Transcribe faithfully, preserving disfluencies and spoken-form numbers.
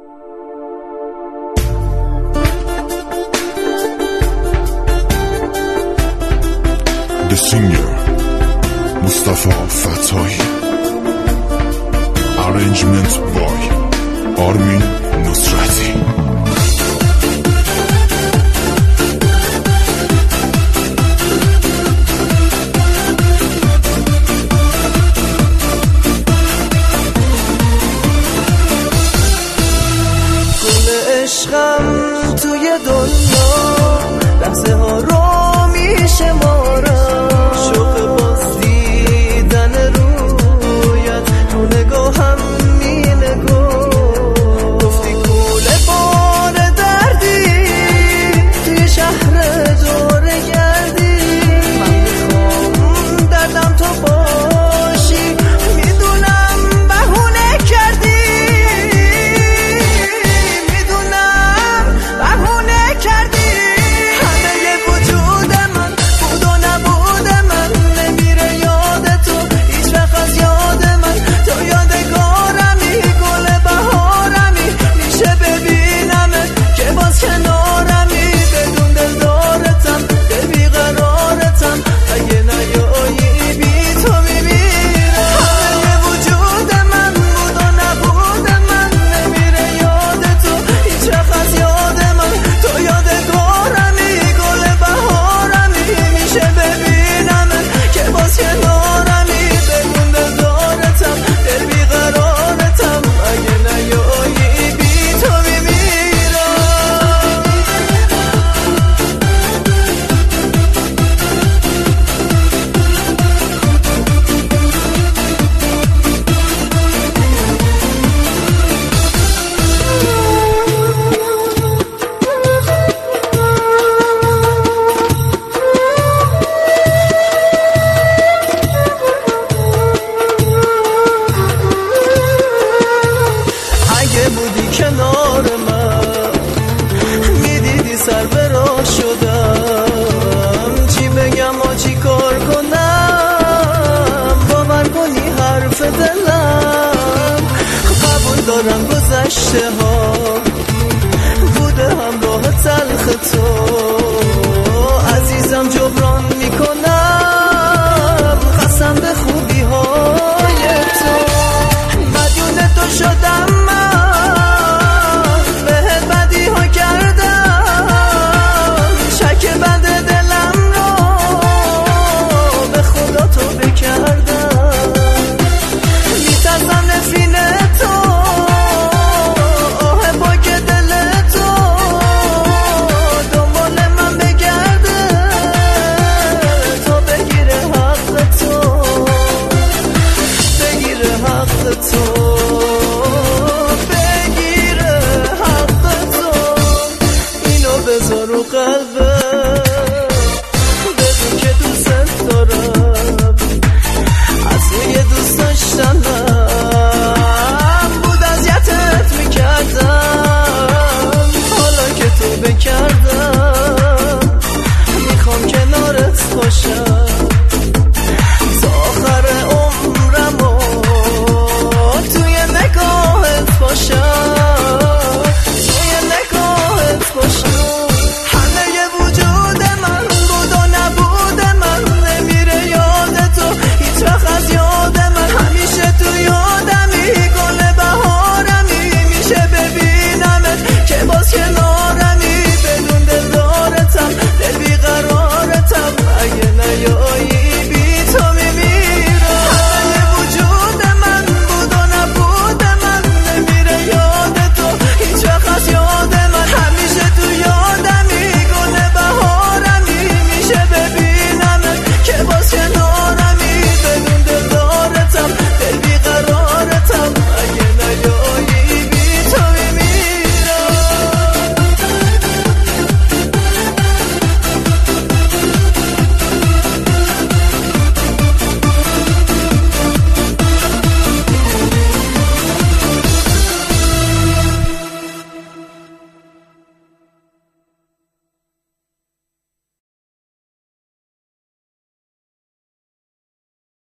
The Singer مصطفی فتایی. Arrangement by آرمین نصرتی. گل عشقم توی دنیا لحظه ها رو میشه مارم، شوق باز دیدن رویت رو نگاهم می نگاه. گفتی کوله بار دردی توی شهر دوره گردی، من میخوام دردم تو باشی، میدونم بهونه کردی، میدونم بهونه کردی. همه وجود من بود و نبود من نمیره یاد تو هیچ وقت از یاد من. تو یادگارمی گل بهارمی، میشه ببینمت که باز کنارمی، بدون دلدارتم دل بیقرارتم، اگه نیایی بی تو میمیرم. همه وجود من بود و نبود من نمیره یاد تو هیچ وقت از یاد من. تو یادگارمی گل بهارمی، میشه ببینمت که باز کنارمی، بدون دلدارتم دل بیقرارتم، اگه نیایی بی تو میمیرم. اگه بودی کنار من میدیدی سر به راه شدم، چی بگم و چی کار کنم، باور کنی حرف دلم. قبول دارم گذشته ها بوده همراه تلخ تو، عزیزم جبران میکنم قسم به خوبی های تو. مدیون تو شدم من، بهت بدی ها کردم، شک بد دلم رو به خدا تو بکردم. میترسم نفرین تو آه پاک دل تو دنبال من بگرده، تا بگیره حق تو، بگیره حق تو.